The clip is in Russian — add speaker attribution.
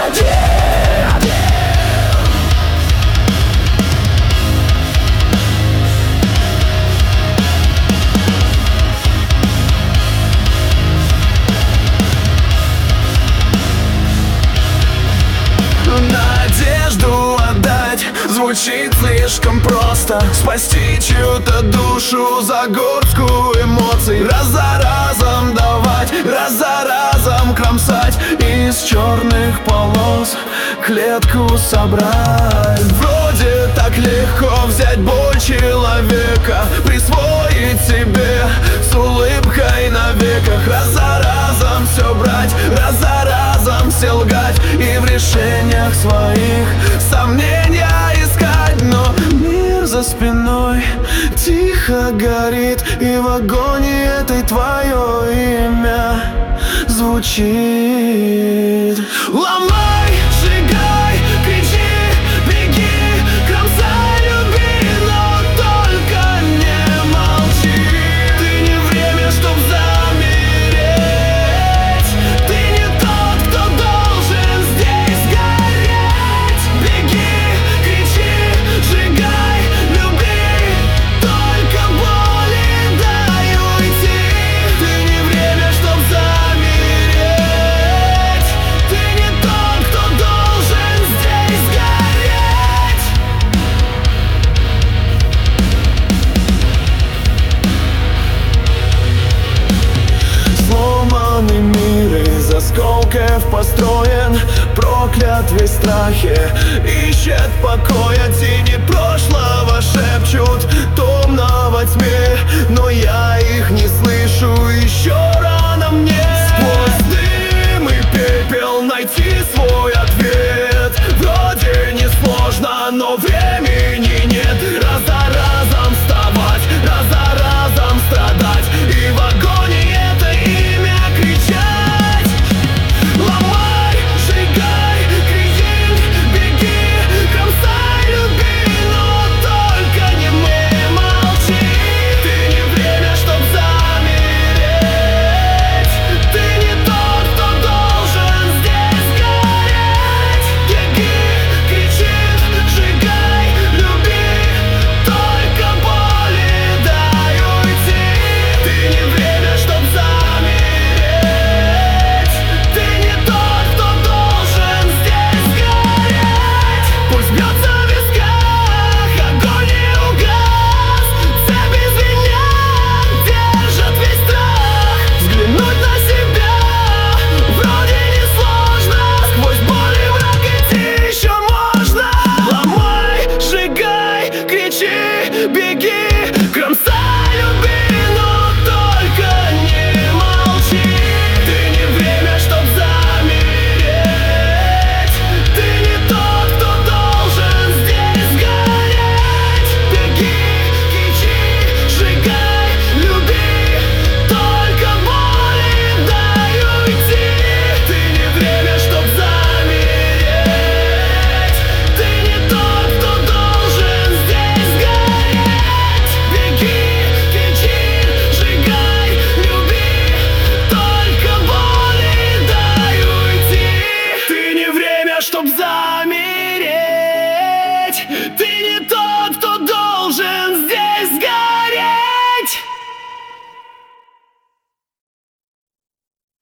Speaker 1: Надежду отдать звучит слишком просто. Спасти чью-то душу за горстку эмоций. Раз за разом давать, раз за разом кромсать. Из черных полос клетку собрать. Вроде так легко взять боль человека, присвоить себе с улыбкой на веках. Раз за разом все брать, раз за разом все лгать. И в решениях своих сомнения искать. Но мир за спиной тихо горит, и в агонии этой твое имя звучит. Ломай, сжигай, кричи, беги, кромсай, люби, но только не молчи. Ты не время, чтоб замереть. Ты не тот, кто должен здесь гореть. Беги, кричи, сжигай, люби, только боли дай уйти. Ты не время, чтоб замереть. Ты не тот, кто должен здесь гореть. Сломанный мир из осколков построен, проклят весь в страхе, ищет покоя. Тени прошлого шепчут томно во тьме, но я их не слышу, еще рано мне. Сквозь дым и пепел найти свой ответ. Вроде несложно, но времени нет. Раз за разом вставать, раз за разом страдать, и в агонии это имя кричать. Ломай, сжигай, кричи, беги, кромсай, люби, но только не молчи. Ты не время, чтоб замереть. Ты не тот, кто должен здесь гореть. Беги, кричи, сжигай, люби, только боли дай уйти. Ты не время, чтоб замереть. Ты не тот, кто должен здесь гореть. Пусть бьется в висках, огонь не угас. Цепи звенят, держат весь страх. Взглянуть на себя вроде несложно. Сквозь боль и мрак идти еще можно. Ломай, сжигай, кричи, беги, кромсай.